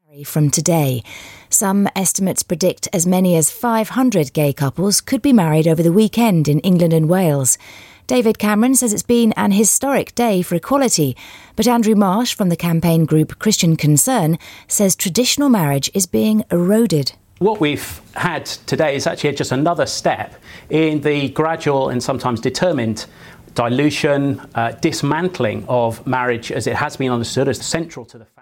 From today. Some estimates predict as many as 500 gay couples could be married over the weekend in England and Wales. David Cameron says it's been an historic day for equality, but Andrew Marsh from the campaign group Christian Concern says traditional marriage is being eroded. What we've had today is actually just another step in the gradual and sometimes determined dilution, dismantling of marriage as it has been understood as central to the